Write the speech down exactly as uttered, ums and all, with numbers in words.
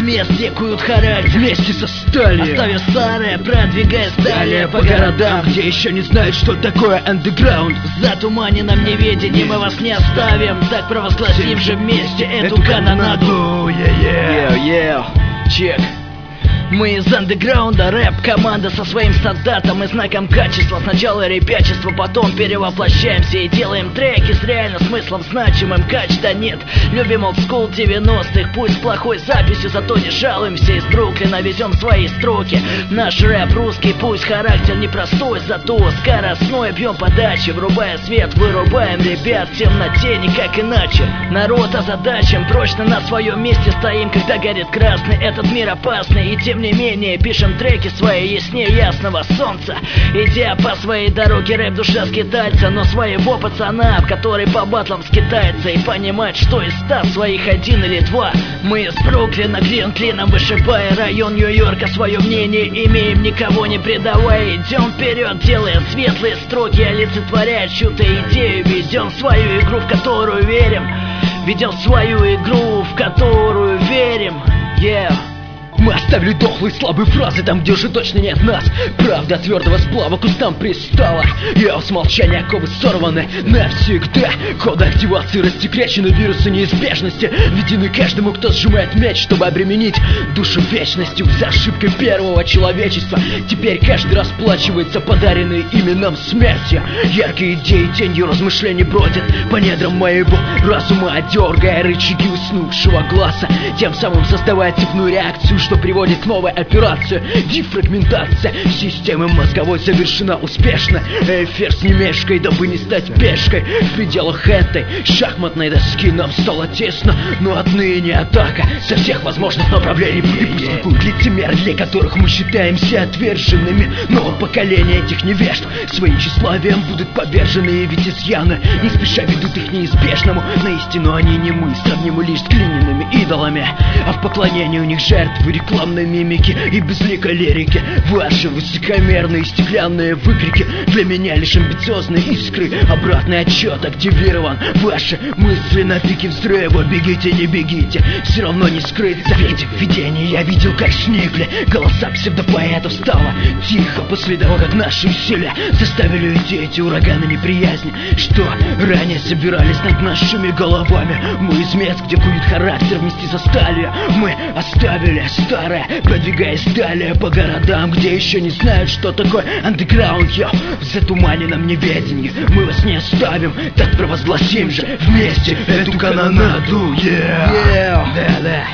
мест, где куют характер вместе со сталью, оставив старое, продвигаясь далее по городам, где еще не знают, что такое андеграунд. За туманенным неведением мы вас не оставим, так провозгласим же вместе эту канонаду. Yeah, yeah. Чек. Мы из андеграунда, рэп-команда со своим стандартом и знаком качества. Сначала ребячество, потом перевоплощаемся и делаем треки с реально смыслом значимым. Качества нет, любим олдскул девяностых, пусть с плохой записью, зато не жалуемся. Из Бруклина везем свои строки. Наш рэп русский, пусть характер непростой, зато скоростной объем подачи. Врубая свет, вырубаем ребят в темноте, никак иначе. Народ озадачен, прочно на своем месте стоим, когда горит красный. Этот мир опасный, и тем Тем не менее, пишем треки свои яснее ясного солнца. Идя по своей дороге, рэп душа скитальца, но своего пацана, который по батлам скитается, и понимать, что из ста своих один или два. Мы из Бруклина, клин клином вышибая район Нью-Йорка, свое мнение имеем, никого не предавая. Идем вперед, делая светлые строки, олицетворяя чью-то идею. Ведем свою игру, в которую верим. Ведем свою игру, в которую верим. Yeah. Мы оставили дохлые слабые фразы там, где уже точно нет нас. Правда твердого сплава к устам пристала. Я с молчания оковы сорваны навсегда. Коды активации рассекречены, вирусы неизбежности введены каждому, кто сжимает меч, чтобы обременить душу вечностью. За ошибкой первого человечества теперь каждый расплачивается подаренной ими нам смертью. Яркие идеи тенью размышлений бродят по недрам моего разума, дергая рычаги уснувшего глаза, тем самым создавая цепную реакцию, что приводит к новой операции. Дефрагментация системы мозговой завершена успешно. Эфир с немешкой, дабы не стать пешкой. В пределах этой шахматной доски нам стало тесно, но отныне атака со всех возможных направлений. И пусть ликуют лицемеры, для которых мы считаемся отверженными. Новое поколение этих невежд своим тщеславием будут повержены, ведь изъяны не спеша ведут их неизбежному. На истину они не мы, сравнимы лишь с глиняными идолами, а в поклонении у них жертвы рекламной мимики и безликой лирики. Ваши высокомерные стеклянные выкрики для меня лишь амбициозные искры. Обратный отчет активирован. Ваши мысли на пике взрыва. Бегите, не бегите, все равно не скрыться. Ведь в видении я видел, как сникли голоса псевдопоэтов. Стало тихо после того, как наши усилия заставили уйти эти ураганы неприязни, что ранее собирались над нашими головами. Мы из мест, где кует характер вместе со сталью. Мы оставили старое, продвигаясь далее по городам, где еще не знают, что такое андеграунд. Йо, в затуманенном неведении мы вас не оставим, так провозгласим же вместе эту канонаду. Yeah. Yeah. Да, да.